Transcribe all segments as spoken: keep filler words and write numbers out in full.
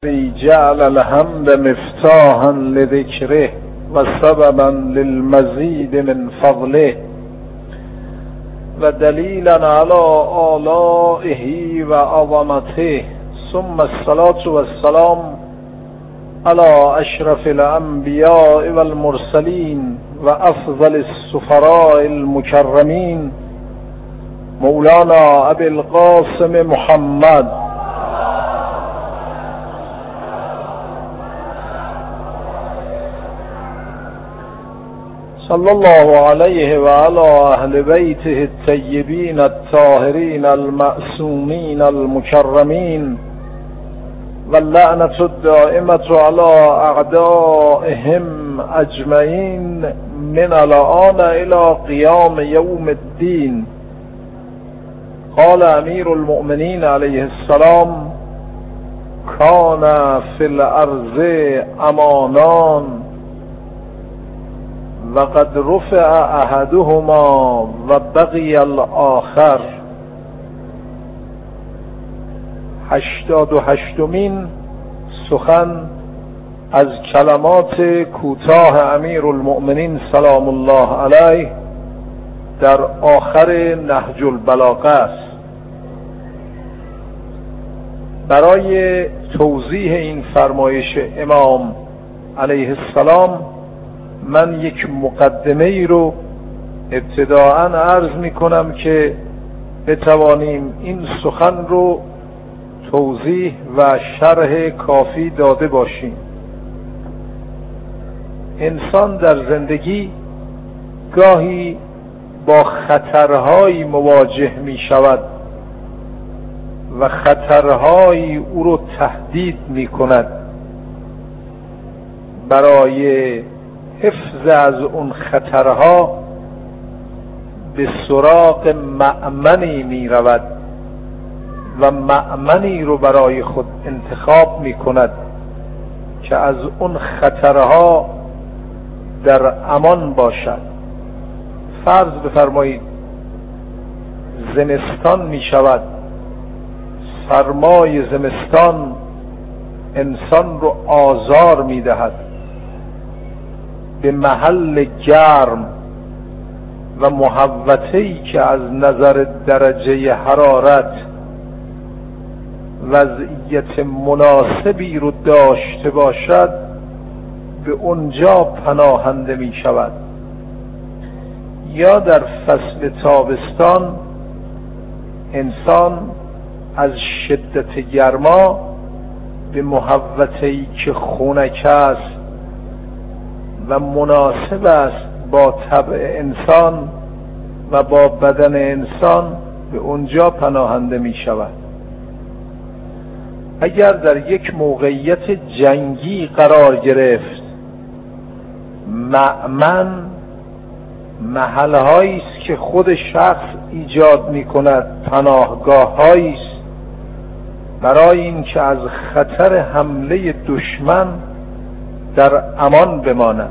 جعل الحمد مفتاحا لذكره وسببا للمزيد من فضله ودليلا على آلائه وعظمته، ثم الصلاة والسلام على أشرف الأنبياء والمرسلين وأفضل السفراء المكرمين مولانا أبي القاسم محمد صلى الله عليه وعلى أهل بيته الطيبين الطاهرين المعصومين المكرمين، واللعنة الدائمة على أعدائهم أجمعين من الآن إلى قيام يوم الدين. قال أمير المؤمنين عليه السلام: كان في الأرض أمانان وقد رفع احدهما و بقی الاخر. هشتاد و هشتمین سخن از کلمات کوتاه امیر المؤمنین سلام الله علیه در آخر نهج البلاغه است. برای توضیح این فرمایش امام علیه السلام من یک مقدمه ای رو ابتداءً عرض می کنم که بتوانیم این سخن رو توضیح و شرح کافی داده باشیم. انسان در زندگی گاهی با خطرهایی مواجه می شود و خطرهایی او رو تهدید می کند. برای حفظ از اون خطرها به سراغ مأمنی می رود و مأمنی رو برای خود انتخاب می کند که از اون خطرها در امان باشد. فرض بفرمایید زمستان می شود، سرمای زمستان انسان رو آزار می دهد. به محل گرم و محوطه‌ای که از نظر درجه حرارت وضعیت مناسبی رو داشته باشد به اونجا پناهنده می شود. یا در فصل تابستان انسان از شدت گرما به محوطه‌ای که خنک است و مناسب است با طبع انسان و با بدن انسان به اونجا پناهنده می شود. اگر در یک موقعیت جنگی قرار گرفت، مأمن محلهایی است که خود شخص ایجاد می کند، پناهگاه‌هایی است برای اینکه از خطر حمله دشمن در امان بماند.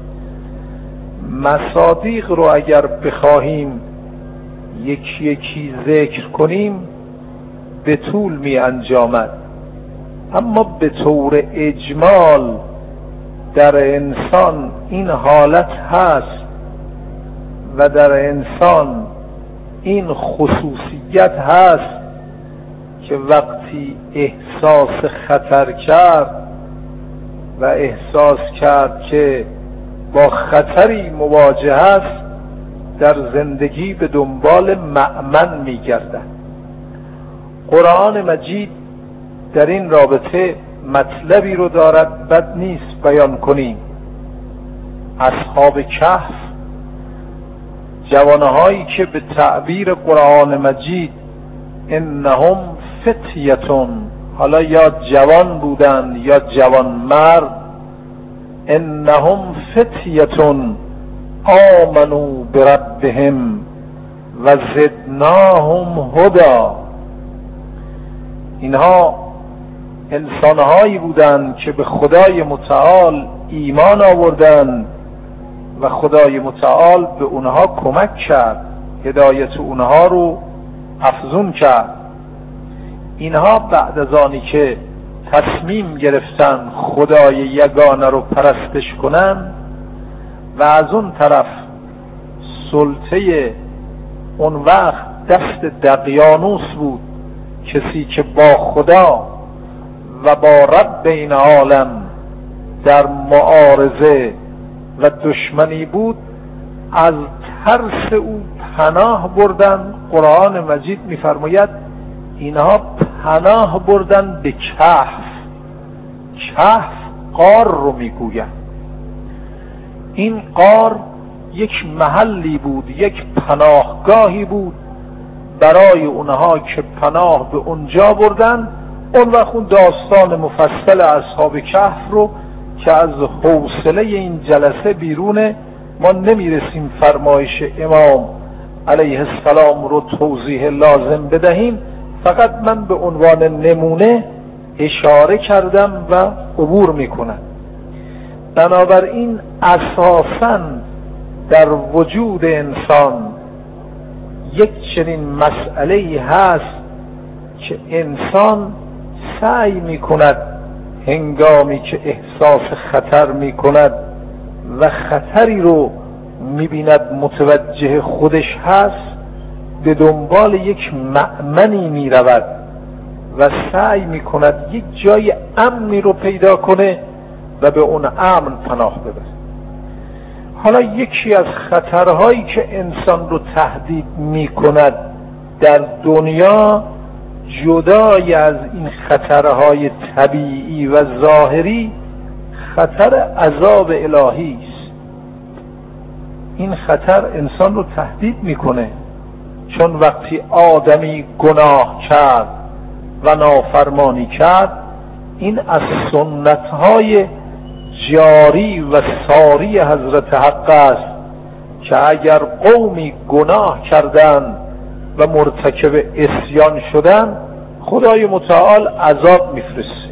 مصادیق رو اگر بخواهیم یکی یکی ذکر کنیم به طول می انجامد، اما به طور اجمال در انسان این حالت هست و در انسان این خصوصیت هست که وقتی احساس خطر کرد و احساس کرد که با خطری مواجه است، در زندگی به دنبال مأمن می گردد. قرآن مجید در این رابطه مطلبی رو دارد بد نیست بیان کنیم. اصحاب کهف، جوانهایی که به تعبیر قرآن مجید انهم فتیتون، حالا یا جوان بودن یا جوان مرد، انهم فتیتون آمنوا بربهم و زدناهم هدی. اینها انسانهایی بودند که به خدای متعال ایمان آوردند و خدای متعال به اونها کمک کرد، هدایت اونها رو افزون کرد. اینها بعد از آنی که تصمیم گرفتن خدای یگانه رو پرستش کنن و از اون طرف سلطه اون وقت دست دقیانوس بود، کسی که با خدا و با رب این عالم در معارضه و دشمنی بود، از ترس او پناه بردن. قرآن مجید می‌فرماید اینها پناه بردن به کهف. کهف غار رو میگوید. این غار یک محلی بود، یک پناهگاهی بود برای اونها که پناه به اونجا بردن. اون وقت اون داستان مفصل اصحاب کهف رو که از حوصله این جلسه بیرونه، ما نمیرسیم فرمایش امام علیه السلام رو توضیح لازم بدهیم. فقط من به عنوان نمونه اشاره کردم و عبور میکنم. بنابراین اساساً در وجود انسان یک چنین مسئله‌ای هست که انسان سعی میکند هنگامی که احساس خطر میکند و خطری رو میبیند متوجه خودش هست، به دنبال یک مأمنی میرود و سعی میکند یک جای امنی رو پیدا کنه و به اون امن پناه ببره. حالا یکی از خطرهایی که انسان رو تهدید میکند در دنیا، جدای از این خطرهای طبیعی و ظاهری، خطر عذاب الهی است. این خطر انسان رو تهدید میکنه، چون وقتی آدمی گناه کرد و نافرمانی کرد، این از سنتهای جاری و ساری حضرت حق است که اگر قومی گناه کردند و مرتکب عصیان شدن، خدای متعال عذاب میفرسته.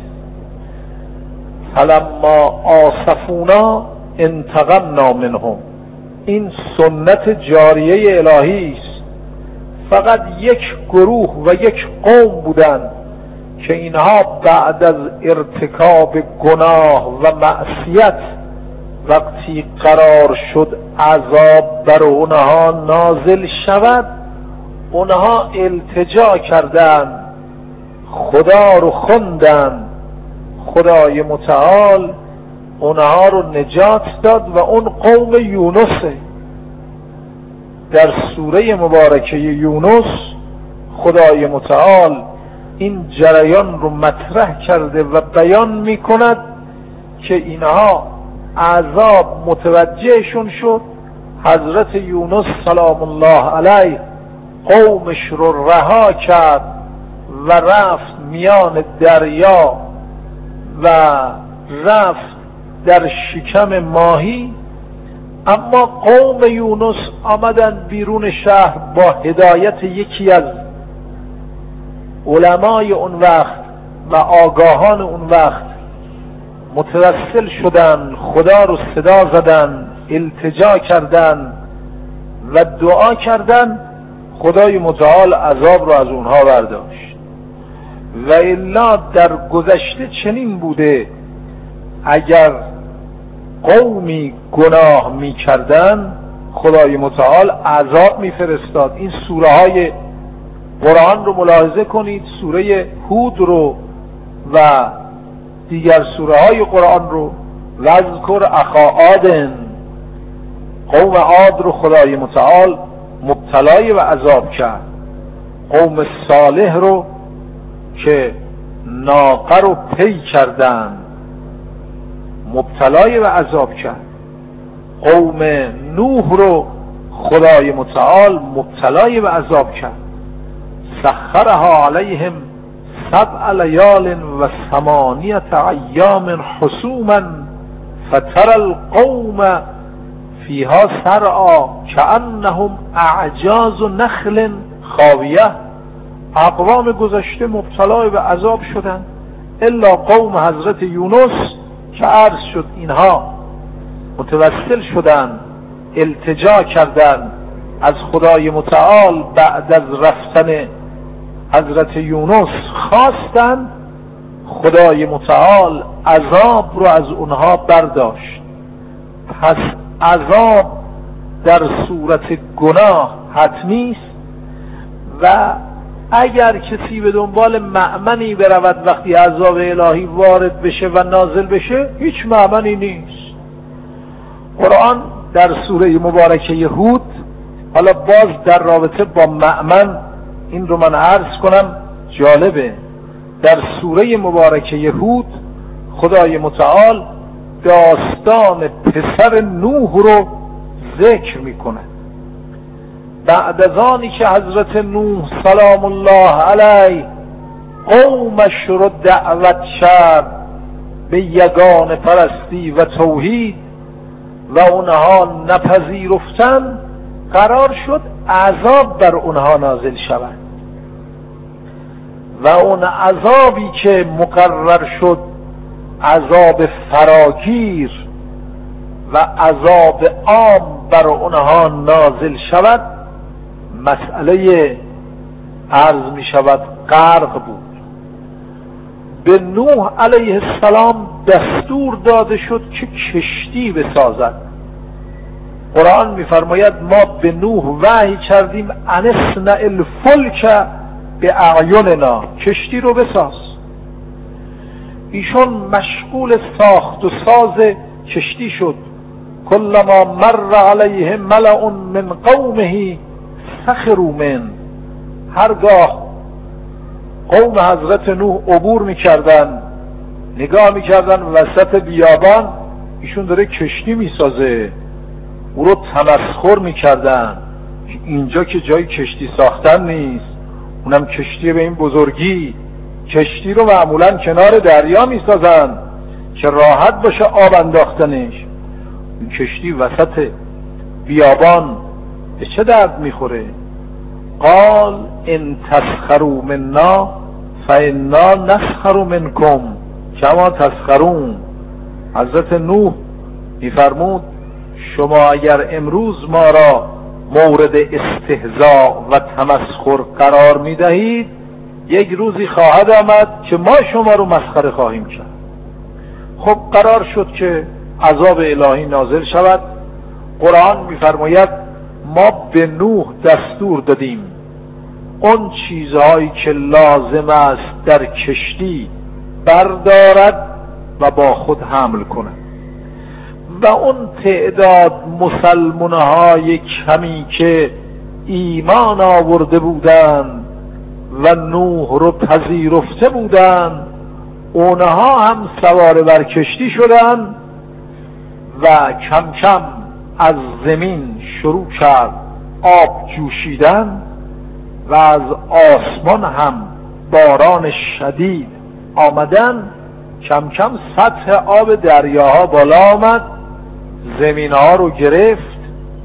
فلما آسفونا انتقمنا منهم. این سنت جاریه الهی است. فقط یک گروه و یک قوم بودند که اینها بعد از ارتکاب گناه و معصیت، وقتی قرار شد عذاب بر اونها نازل شود، اونها التجا کردند، خدا رو خواندند. خدای متعال اونها رو نجات داد و اون قوم یونسه. در سوره مبارکه یونس خدای متعال این جریان رو مطرح کرده و بیان میکند که اینها عذاب متوجهشون شد. حضرت یونس سلام الله علیه قومش رو رها کرد و رفت میان دریا و رفت در شکم ماهی. اما قوم یونس آمدن بیرون شهر با هدایت یکی از علمای اون وقت و آگاهان اون وقت متوسل شدن، خدا رو صدا زدن، التجا کردن و دعا کردن. خدای متعال عذاب رو از اونها برداشت. و الا در گذشته چنین بوده، اگر قومی گناه می کردن خدای متعال عذاب می فرستاد. این سوره های قرآن رو ملاحظه کنید، سوره هود رو و دیگر سوره های قرآن رو. وذکر اخا عاد، قوم عاد رو خدای متعال مبتلای و عذاب کرد. قوم صالح رو که ناقه رو پی کردن مبتلای و عذاب کرد. قوم نوح رو خدای متعال مبتلای و عذاب کرد. سخرها علیهم سبع لیال و ثمانیت ایام حسوما فتر القوم فیها سرعا کأنهم اعجاز نخل خاویه. اقوام گذشته مبتلا به عذاب شدند الا قوم حضرت یونس که عرض شد اینها متوسل شدند، التجا کردند از خدای متعال، بعد از رفتن حضرت یونس خواستند خدای متعال عذاب رو از اونها برداشت. پس عذاب در صورت گناه حتمی است و اگر کسی به دنبال مأمنی برود وقتی عذاب الهی وارد بشه و نازل بشه، هیچ مأمنی نیست. قرآن در سوره مبارکه هود، حالا باز در رابطه با مأمن این رو من عرض کنم، جالبه. در سوره مبارکه هود خدای متعال داستان پسر نوح رو ذکر میکنه. بعد از آنی که حضرت نوح سلام الله علیه قومش رو دعوت کرد به یگانه پرستی و توحید و اونها نپذیرفتن، قرار شد عذاب بر اونها نازل شود و اون عذابی که مقرر شد عذاب فراگیر و عذاب عام بر اونها نازل شود، مسئله عرض می شود غرق بود. به نوح علیه السلام دستور داده شد که کشتی بسازد. قرآن می فرماید ما به نوح وحی کردیم ان اصنع الفلک به اعیننا، کشتی رو بساز. ایشون مشغول ساخت و ساز کشتی شد. کلما مر علیه ملأ من قومه سخروا من، هرگاه قوم حضرت نوح عبور میکردن، نگاه میکردن وسط بیابان ایشون داره کشتی میسازه، او رو تمسخر میکردن. اینجا که جای کشتی ساختن نیست، اونم کشتی به این بزرگی. کشتی رو معمولا کنار دریا میسازن که راحت باشه آب انداختنش. این کشتی وسط بیابان به چه درد میخوره؟ قال ان تسخروا منا فانا نسخر منکم کما تسخرون. حضرت نوح میفرمود شما اگر امروز ما را مورد استهزاء و تمسخر قرار میدهید، یک روزی خواهد آمد که ما شما رو مسخره خواهیم کرد. خب قرار شد که عذاب الهی نازل شود. قرآن میفرماید ما به نوح دستور دادیم اون چیزهایی که لازم است در کشتی بردارد و با خود حمل کند و اون تعداد مسلمان‌های کمی که ایمان آورده بودند و نوح رو پذیرفته بودند، اونها هم سوار بر کشتی شدند و کم کم از زمین شروع کرد آب جوشیدن و از آسمان هم باران شدید آمدن. کم کم سطح آب دریاها بالا آمد، زمینها رو گرفت.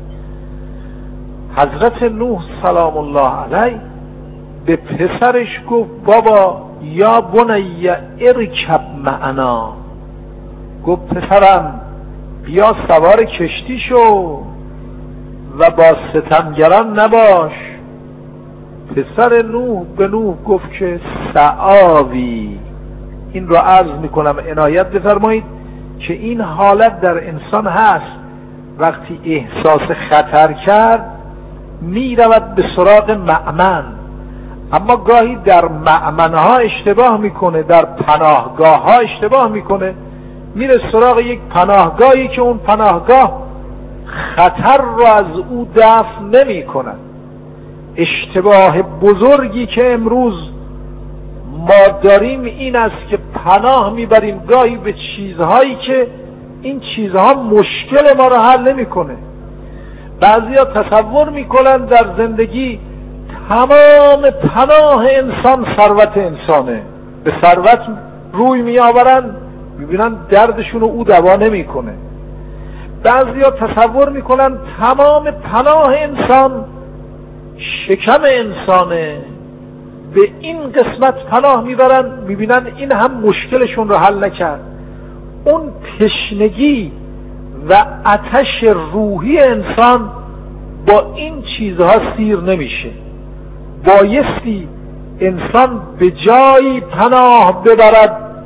حضرت نوح سلام الله علیه به پسرش گفت بابا یا بنی ارکب معنا، گفت پسرم بیا سوار کشتی شو و با ستمگران نباش. پسر نوح به نوح گفت که سآوی. این رو عرض میکنم عنایت بفرمایید که این حالت در انسان هست، وقتی احساس خطر کرد میرود به سراغ مأمن، اما گاهی در مأمنها اشتباه میکنه، در پناهگاه ها اشتباه میکنه، میره سراغ یک پناهگاهی که اون پناهگاه خطر رو از او دفع نمی کند. اشتباه بزرگی که امروز ما داریم این است که پناه میبریم گاهی به چیزهایی که این چیزها مشکل ما رو حل نمی کنه. بعضیا تصور میکنن در زندگی تمام پناه انسان ثروت انسانه، به ثروت روی میآورن، میبینن دردشون رو او دوا نمیکنه. بعضیا تصور میکنن تمام پناه انسان شکم انسانه، به این قسمت پناه میبرن، میبینن این هم مشکلشون رو حل نکرد. اون تشنگی و آتش روحی انسان با این چیزها سیر نمیشه. بایستی انسان به جایی پناه ببرد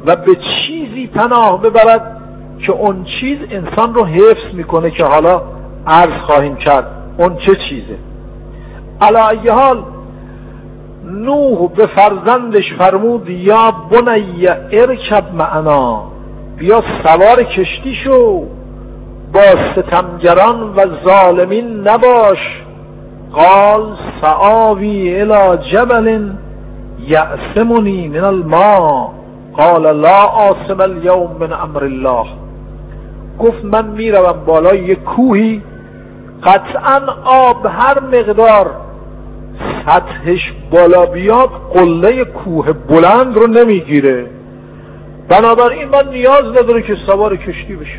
و به چیزی پناه ببرد که اون چیز انسان رو حفظ میکنه که حالا عرض خواهیم کرد اون چه چیزه. علی ای حال نوح به فرزندش فرمود یا بنی ارکب معنا، بیا سوار کشتی شو، با ستمگران و ظالمین نباش. قال سآوی الی جبل یعصمنی من الماء قال لا عاصم اليوم من امر الله. گفت من میروم بالای یک کوهی، قطعا آب هر مقدار سطحش بالا بیاد قله کوه بلند رو نمیگیره، بنابراین من نیاز نداره که سوار کشتی بشم.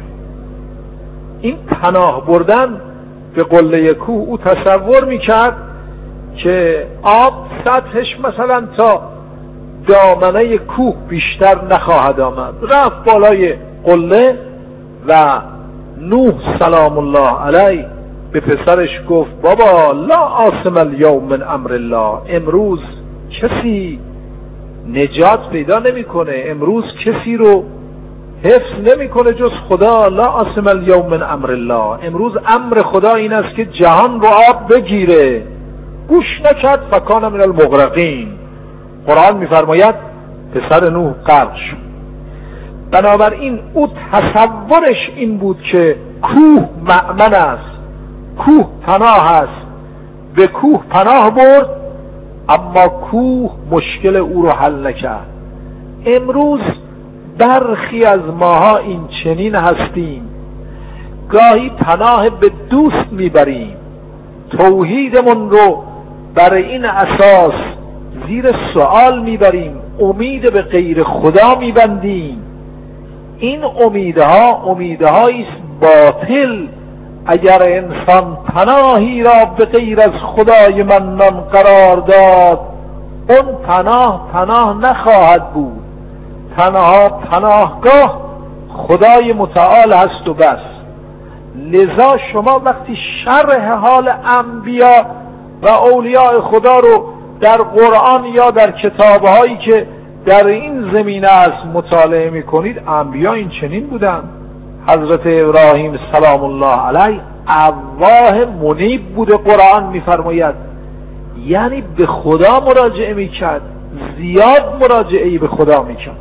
این پناه بردن به قله کوه، او تصور میکرد که آب سطحش مثلا تا دامنه کوه بیشتر نخواهد آمد. رفت بالای قله و نوح سلام الله علیه به پسرش گفت بابا لا عاصم الیوم من امر الله، امروز کسی نجات پیدا نمیکنه، امروز کسی رو حفظ نمیکنه جز خدا. لا عاصم الیوم من امر الله، امروز امر خدا این است که جهان رو آب بگیره. گوش نکرد فکان من المغرقین. قرآن میفرماید پسر نوح غرق شد. بنابراین او تصورش این بود که کوه مأمن است، کوه پناه است، به کوه پناه برد، اما کوه مشکل او رو حل نکرد. امروز برخی از ماها این چنین هستیم، گاهی پناه به دوست میبریم، توحیدمون رو برای این اساس زیر سوال میبریم، امید به غیر خدا میبندیم. این امیدها امیدهایی است باطل. اگر انسان پناهی را به غیر از خدای منان قرار داد، اون پناه پناه نخواهد بود. تنها پناهگاه خدای متعال هست و بس. لذا شما وقتی شرح حال انبیا و اولیاء خدا رو در قرآن یا در کتابهایی که در این زمینه است مطالعه میکنید، انبیا این چنین بودند. حضرت ابراهیم سلام الله علیه اواه منیب بوده، قرآن میفرماید، یعنی به خدا مراجعه میکرد، زیاد مراجعه به خدا میکرد.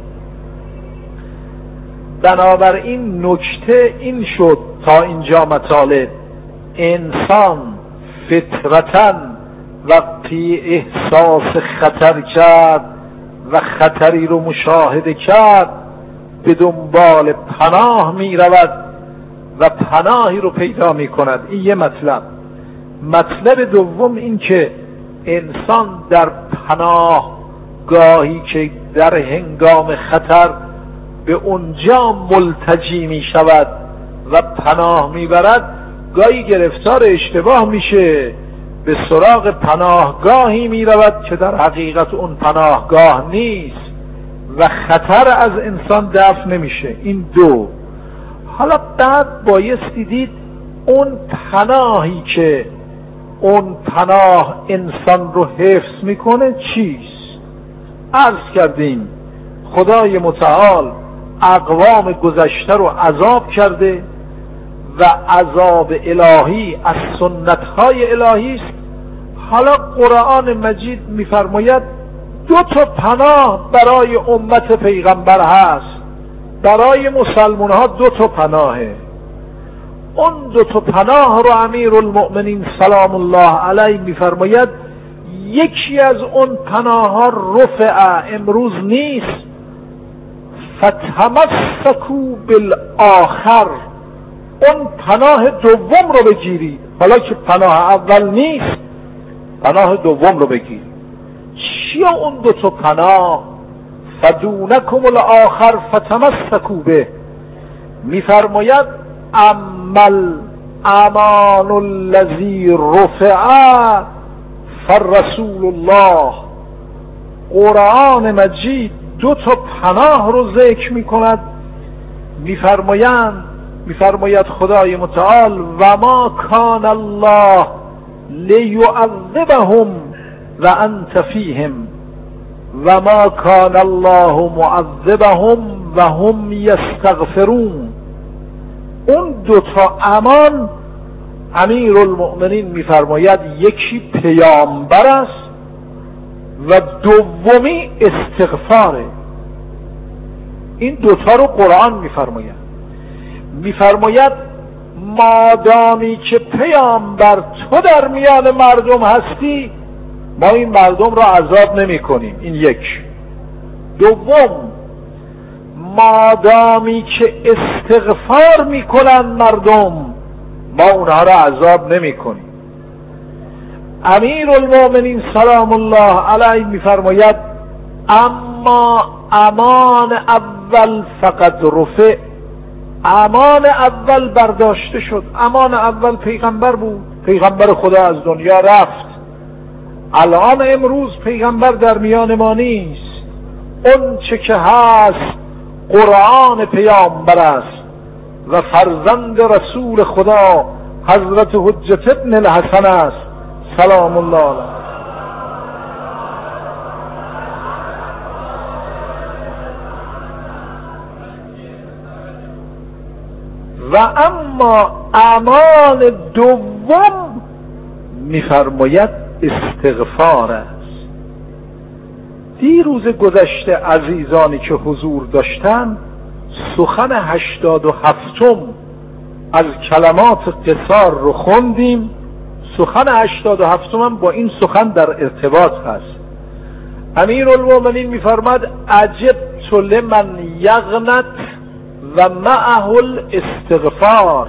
بنابراین نکته این شد تا اینجا مطالب. انسان فطرتاً وقتی احساس خطر کرد و خطری رو مشاهده کرد، به دنبال پناه می رود و پناهی رو پیدا می کند. این یه مطلب. مطلب دوم این که انسان در پناه گاهی که در هنگام خطر به اونجا ملتجی می شود و پناه می برد، گاهی گرفتار اشتباه میشه، به سراغ پناهگاهی می رود که در حقیقت اون پناهگاه نیست و خطر از انسان دفع نمیشه. این دو. حالا بعد بایستی دید اون پناهی که اون پناه انسان رو حفظ میکنه چیست؟ عرض کردیم خدای متعال اقوام گذشته رو عذاب کرده و عذاب الهی از سنتهای الهی است. حالا قرآن مجید میفرماید دو تا پناه برای امت پیغمبر هست. برای مسلمان ها دو تا پناهه. اون دو تا پناه رو امیر المؤمنین سلام الله علیه میفرماید یکی از اون پناه ها رفع، امروز نیست. فتمسکوا بالآخر، اون پناه دوم رو بگیرید. حالا که پناه اول نیست، پناه دوم رو بگیرید. چیه اون دو تا پناه؟ فدونکم الاخر فتمسکوا به. میفرماید عمل امان الذی رفع فرسول الله. قرآن مجید دو تا پناه رو ذکر میکند. میفرمایند میفرماید خدای متعال و ما کان الله لیعذبهم و انت فیهم و ما کان الله معذبهم و هم یستغفرون. اون دوتا امان امیرالمؤمنین میفرماید یکی پیامبر است و دومی استغفاره. این دوتا رو قرآن میفرماید. میفرماید مادامی که پیامبر تو در میان مردم هستی ما این مردم را عذاب نمی کنیم. این یک. دوم، مادامی که استغفار میکنن مردم ما اونها را عذاب نمی کنیم. امیرالمؤمنین سلام الله علیه میفرماید اما امان اول فقط رفع، امان اول برداشته شد. امان اول پیغمبر بود، پیغمبر خدا از دنیا رفت. الان امروز پیغمبر در میان ما نیست. اون چه که هست قرآن پیامبر است و فرزند رسول خدا حضرت حجت ابن الحسن است سلام الله علیه. و اما امان دوم میفرماید استغفار است. دیروز گذشته عزیزانی که حضور داشتن سخن هشتاد و هفتم از کلمات قصار رو خوندیم. سخن هشتاد و هفتم هم با این سخن در ارتباط هست. امیرالمؤمنین میفرماد عجبت لمن یغنت و معه الاستغفار.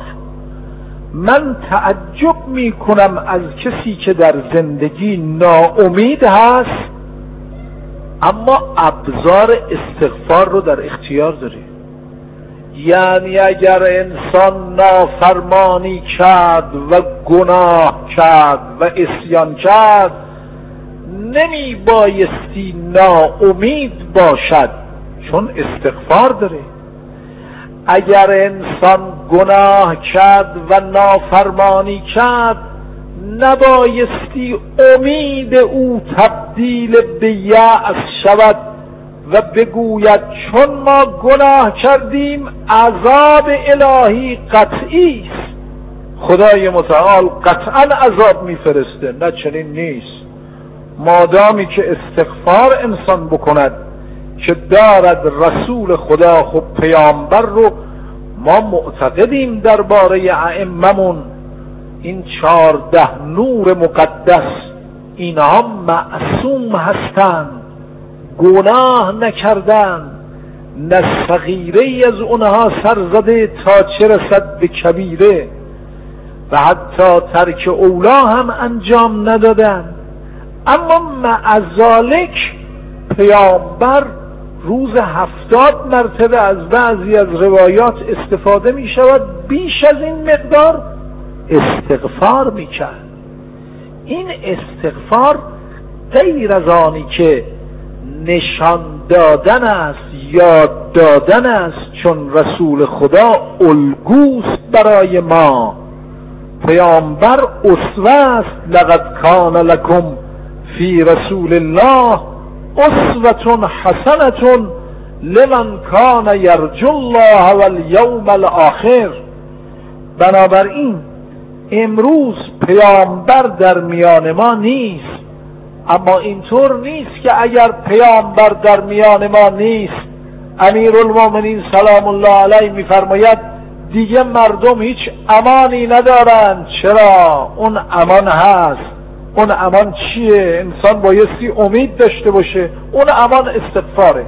من تعجب می کنم از کسی که در زندگی ناامید هست اما ابزار استغفار رو در اختیار داره. یعنی اگر انسان نافرمانی کرد و گناه کرد و عصیان کرد نمی بایستی ناامید باشد چون استغفار داره. اگر انسان گناه کرد و نافرمانی کرد نبایستی امید او تبدیل به یأس شود و بگوید چون ما گناه کردیم عذاب الهی قطعی است، خدای متعال قطعا عذاب میفرسته. نه، چنین نیست. مادامی که استغفار انسان بکند که دارد رسول خدا، خب پیامبر رو ما معتقدیم درباره ائممون این چارده نور مقدس اینها معصوم هستند، گناه نکردند، نه صغیره از اونها سر زده تا چه رسد به کبیره و حتی ترک اولا هم انجام ندادند. اما مع ذالک پیامبر روز هفتاد مرتبه از بعضی از روایات استفاده می شود بیش از این مقدار استغفار می کرد. این استغفار غیر از آنی که نشان دادن است، یاد دادن است، چون رسول خدا الگوست برای ما. پیامبر اسوه است. لقد کان لکم فی رسول الله اسوة حسنة لمن کان یرجو الله والیوم الاخر. بنابراین امروز پیامبر در میان ما نیست، اما اینطور نیست که اگر پیامبر در میان ما نیست امیرالمؤمنین سلام الله علیه میفرماید دیگه مردم هیچ امانی ندارند. چرا؟ اون امان هست. اون امان چیه؟ انسان بایستی امید داشته باشه. اون امان استغفاره.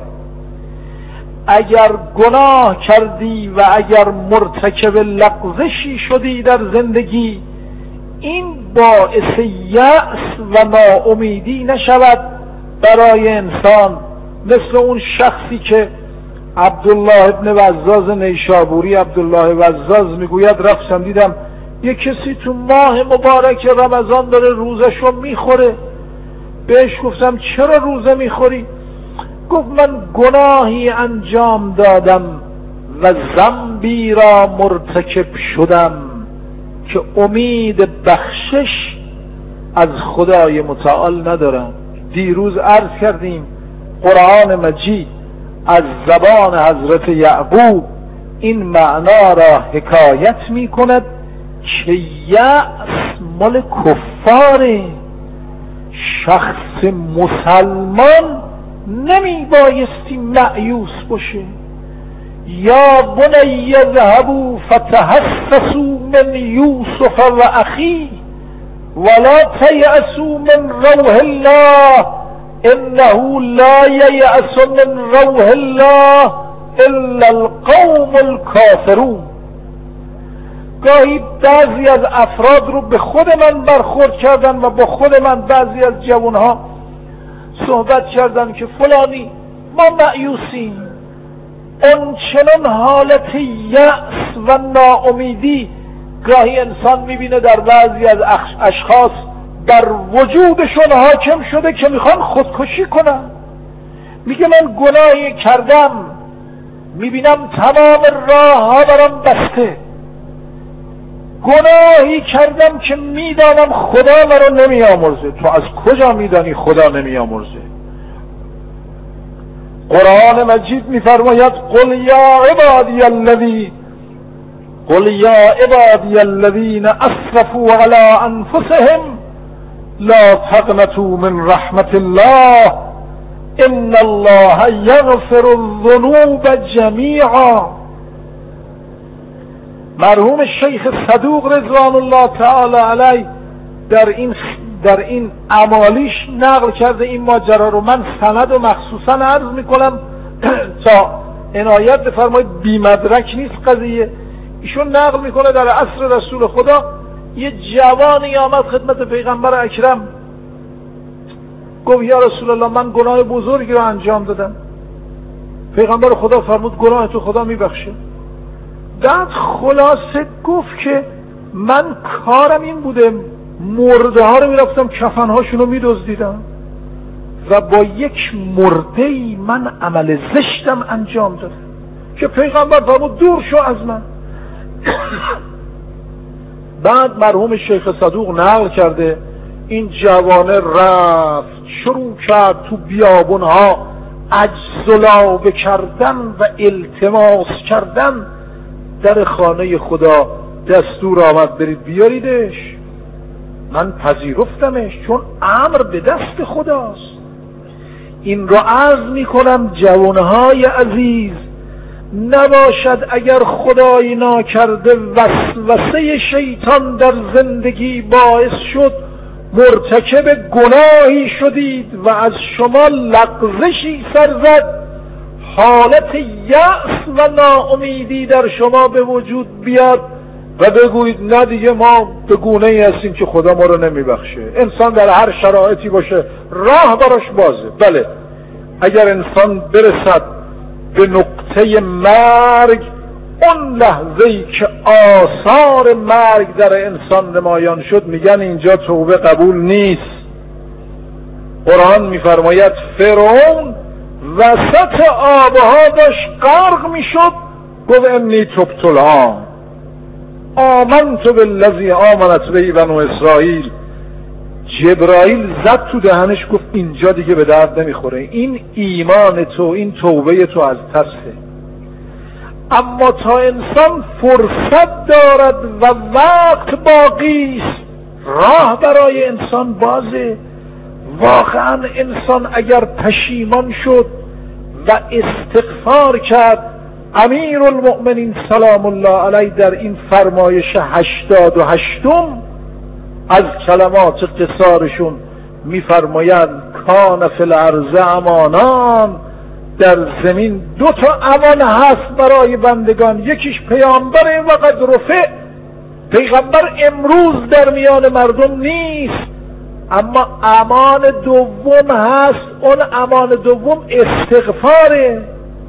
اگر گناه کردی و اگر مرتکب لغزشی شدی در زندگی این باعث یأس و ناامیدی نشود برای انسان. مثل اون شخصی که عبدالله ابن وزاز نیشابوری عبدالله وزاز میگوید رفتم دیدم یه کسی تو ماه مبارک رمضان داره روزشو میخوره. بهش گفتم چرا روزه میخوری؟ گفت من گناهی انجام دادم و ذنبی را مرتکب شدم که امید بخشش از خدای متعال ندارم. دیروز عرض کردیم قرآن مجید از زبان حضرت یعقوب این معنا را حکایت می کند که یأس مال کفاره. شخص مسلمان نمی بایستی مأیوس باشه. یا بنی اذهبوا فتحسسوا من یوسف و اخیه ولا تیأسوا من روح الله انه لا ییأس من روح الله الا القوم الکافرون. گاهی بعضی از افراد رو به خود من برخورد کردن و با خود من بعضی از جوانها صحبت کردن که فلانی ما مأیوسیم. اون چنان حالت یأس و ناامیدی گاهی انسان میبینه در بعضی از اشخاص در وجودشون حاکم شده که میخوان خودکشی کنن. میگه من گناهی کردم، میبینم تمام راه ها برام بسته، گناهی کردم که میدانم خدا مرا نمیامرزه. تو از کجا میدانی خدا نمیامرزه؟ قرآن مجید میفرماید قل یا عبادی الذی قل یا عبادی الذین اسرفوا علی انفسهم لا تقنطوا من رحمت الله ان الله یغفر الذنوب جمیعا. مرحوم شیخ صدوق رضوان الله تعالی علیه در این در این اعمالیش نقل کرده این ماجرا رو. من سند و مخصوصا عرض میکنم تا عنایت بفرمایید، بی مدرک نیست قضیه. ایشون نقل میکنه در عصر رسول خدا یه جوانی آمد خدمت پیغمبر اکرم، گفت یا رسول الله من گناه بزرگی رو انجام دادم. پیغمبر خدا فرمود گناه تو خدا میبخشه. بعد خلاصه گفت که من کارم این بوده مرده ها رو میرفتم کفن هاشون رو میدزدیدم و با یک مرده من عمل زشتم انجام دادم که پیغمبر فرمود دور شو از من. بعد مرحوم شیخ صدوق نقل کرده این جوانه رفت شروع کرد تو بیابون ها عجزلابه کردن و التماس کردن. در خانه خدا دستور آمد برید بیاریدش. من پذیرفتمش چون امر به دست خداست. این را عرض می کنم جوانهای عزیز، نباشد اگر خدای ناکرده وسوسه شیطان در زندگی باعث شد مرتکب گناهی شدید و از شما لغزشی سر زد، حالت یأس و ناامیدی در شما به وجود بیاد و بگویید نه دیگه ما به گونه ای هستیم که خدا ما رو نمیبخشه. انسان در هر شرایطی باشه راه براش بازه. بله اگر انسان برسد به نقطه مرگ، اون لحظه‌ای که آثار مرگ در انسان نمایان شد، میگن اینجا توبه قبول نیست. قرآن میفرماید فرعون وسط آبها داشت غرق میشد، گفت انی تبت الآن آمنت بالذی آمنت به بنو اسرائیل. جبرائیل زد تو دهنش گفت اینجا دیگه به درد نمیخوره، این ایمان تو، این توبه تو از ترسه. اما تا انسان فرصت دارد و وقت باقی است، راه برای انسان بازه. واقعا انسان اگر پشیمان شد و استغفار کرد، امیر المؤمنین سلام الله علیه در این فرمایش هشتاد و هشتم از کلمات قصارشون میفرمایند کان فی الارض امانان، در زمین دو تا امان هست برای بندگان، یکیش پیامبر وقت رفع، پیغمبر امروز در میان مردم نیست، اما امان دوم هست، اون امان دوم استغفاره.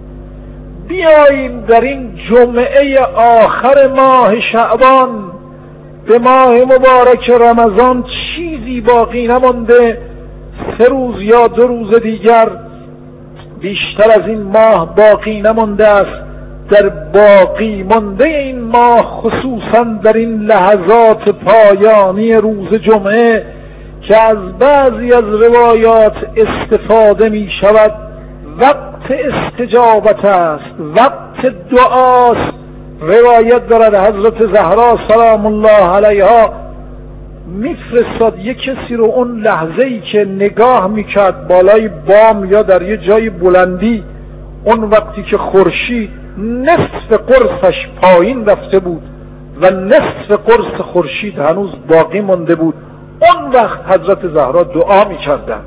بیاییم در این جمعه آخر ماه شعبان به ماه مبارک رمضان چیزی باقی نمانده، سه روز یا دو روز دیگر بیشتر از این ماه باقی نمانده است. در باقی مانده این ماه، خصوصا در این لحظات پایانی روز جمعه که از بعضی از روایات استفاده می شود، وقت استجابت است، وقت دعاست. روایت دارد حضرت زهرا سلام الله علیها میفرستاد یک کسی رو اون لحظه ای که نگاه میکرد بالای بام یا در یه جای بلندی، اون وقتی که خورشید نصف قرصش پایین رفته بود و نصف قرص خورشید هنوز باقی مانده بود، اون وقت حضرت زهرا دعا میکردن.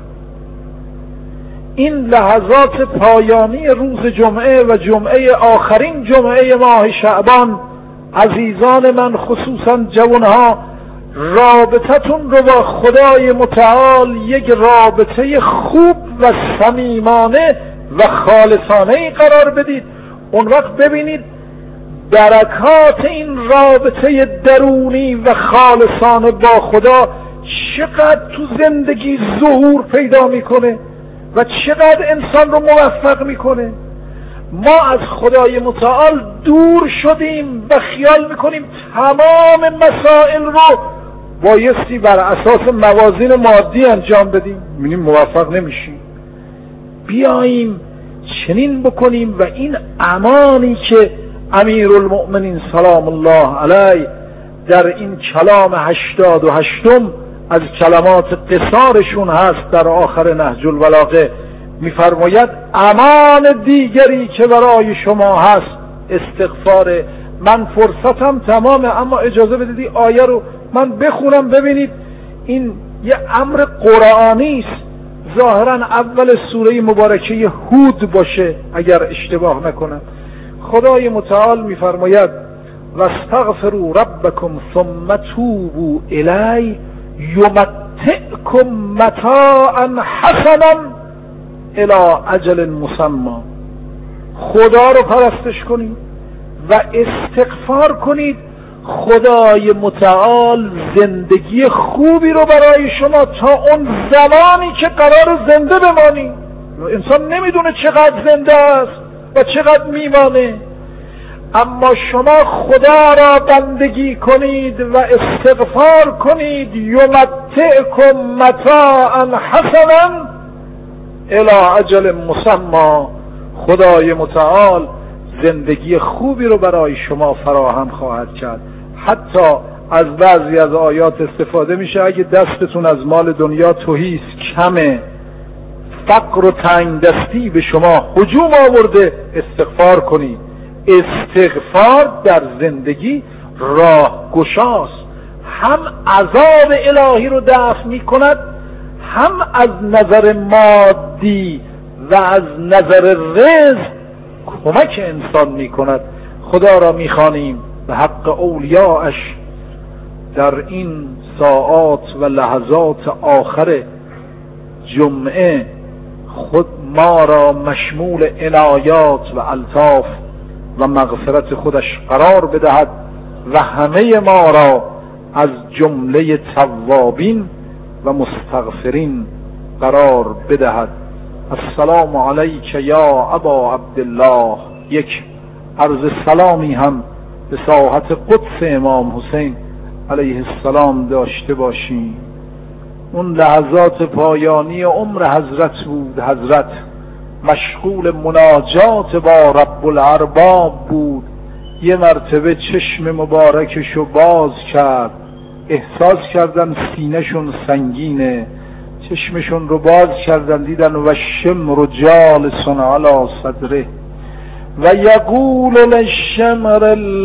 این لحظات پایانی روز جمعه و جمعه آخرین جمعه ماه شعبان، عزیزان من خصوصا جوانها، رابطتون رو با خدای متعال یک رابطه خوب و صمیمانه و خالصانه قرار بدید. اون وقت ببینید برکات این رابطه درونی و خالصانه با خدا چقدر تو زندگی ظهور پیدا میکنه و چقدر انسان رو موفق میکنه. ما از خدای متعال دور شدیم و خیال میکنیم تمام مسائل رو بایستی بر اساس موازین مادی انجام بدیم، میبینیم موفق نمیشیم. بیاییم چنین بکنیم و این امانی که امیرالمؤمنین سلام الله علیه در این کلام هشتاد و هشتم از کلمات قصارشون هست در آخر نهج البلاغه میفرماید امان دیگری که برای شما هست استغفار. من فرصتم تمامه اما اجازه بدید آیه رو من بخونم ببینید. این یه امر قرآنی است، ظاهرا اول سوره مبارکه هود باشه اگر اشتباه نکنم. خدای متعال میفرماید واستغفروا ربکم ثم توبوا الیه یمتعکم متاعا حسنا الی اجل مسمى. خدا رو پرستش کنید و استغفار کنید، خدای متعال زندگی خوبی رو برای شما تا اون زمانی که قرار زنده بمانی. انسان نمیدونه چقدر زنده است و چقدر میمانه، اما شما خدا را بندگی کنید و استغفار کنید. یمتعکم متاعا حسنا الی اجل مسمى. خدای متعال زندگی خوبی رو برای شما فراهم خواهد کرد. حتی از بعضی از آیات استفاده میشه اگه دستتون از مال دنیا تهی است، کمه، فقر و تنگ دستی به شما هجوم آورده، استغفار کنید. استغفار در زندگی راه گشاست، هم عذاب الهی رو دفع می کند، هم از نظر مادی و از نظر رزق کمک انسان می کند. خدا را می خوانیم به حق اولیاءش در این ساعات و لحظات آخر جمعه خود ما را مشمول عنایات و الطاف و مغفرت خودش قرار بدهد و همه ما را از جمله توابین و مستغفرین قرار بدهد. السلام علیک یا ابا عبدالله. یک عرض سلامی هم به ساحت قدس امام حسین علیه السلام داشته باشیم. اون لحظات پایانی عمر حضرت بود. حضرت مشغول مناجات با رب الارباب بود. یه مرتبه چشم مبارکشو باز کرد، احساس کردن سینهشون سنگینه، چشمشون رو باز کردن دیدن و شمر جالس علی صدره و یقول للشمر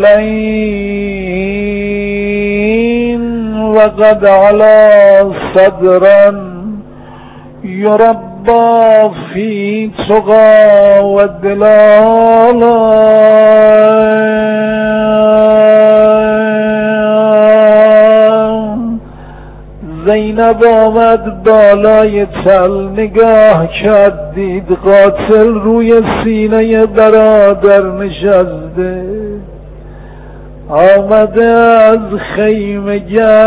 اللین و قد علی صدرا یربا فی تقا و دلالا. زینب آمد بالای تل نگاه کرد، دید قاتل روی سینه برادر نشسته. آمده از خیمه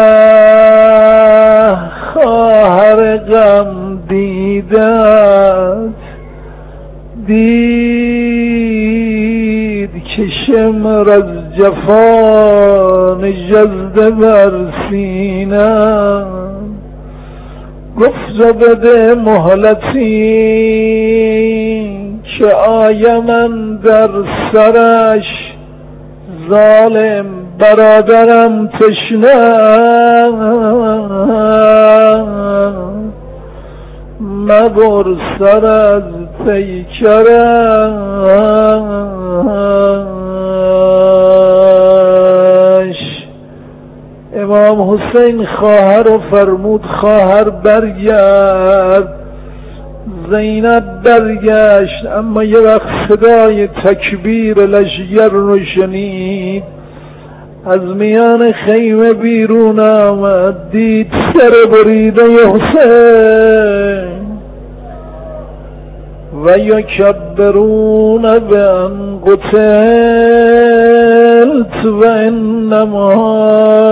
گه خواهر غم دیدت، دید که شمر از جفا نشسته بر سینه. گفت بده مهلتی که آیم من در سرش ظالم برادرم تشنه مبر سر از پیکرش. امام حسین خواهر و فرمود خواهر برگرد. زینب برگشت، اما یه وقت صدای تکبیر لشگر رو شنید. از میان خیمه بیرون آمد، دید سر بریده حسین. و یکبرون بان قتلت و انما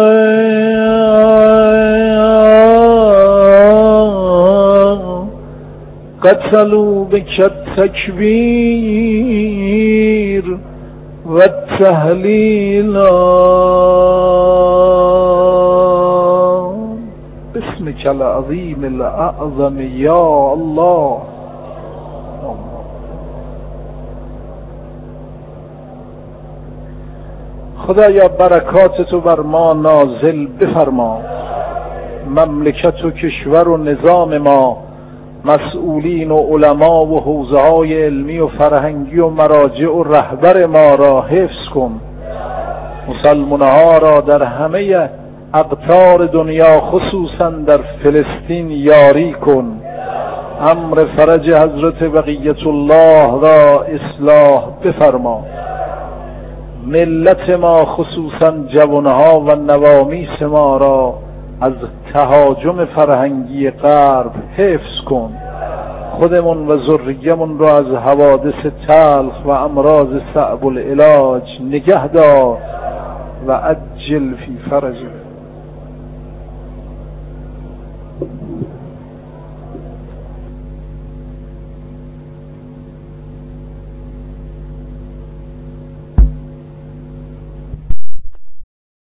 قتلوا بك التكبير والتهليل باسمك العظيم الأعظم يا الله. خدایا برکات تو بر ما نازل بفرما. مملکت و کشور و نظام ما، مسئولین و علما و حوزه های علمی و فرهنگی و مراجع و رهبر ما را حفظ کن. مسلمانها را در همه اقطار دنیا خصوصا در فلسطین یاری کن. امر فرج حضرت بقیت الله را اصلاح بفرما. ملت ما خصوصا جوانها و نوامیس ما را از تهاجم فرهنگی غرب حفظ کن. خودمون و ذریه‌مون را از حوادث تلخ و امراض صعب العلاج نگه دار و عجل فی فرجه.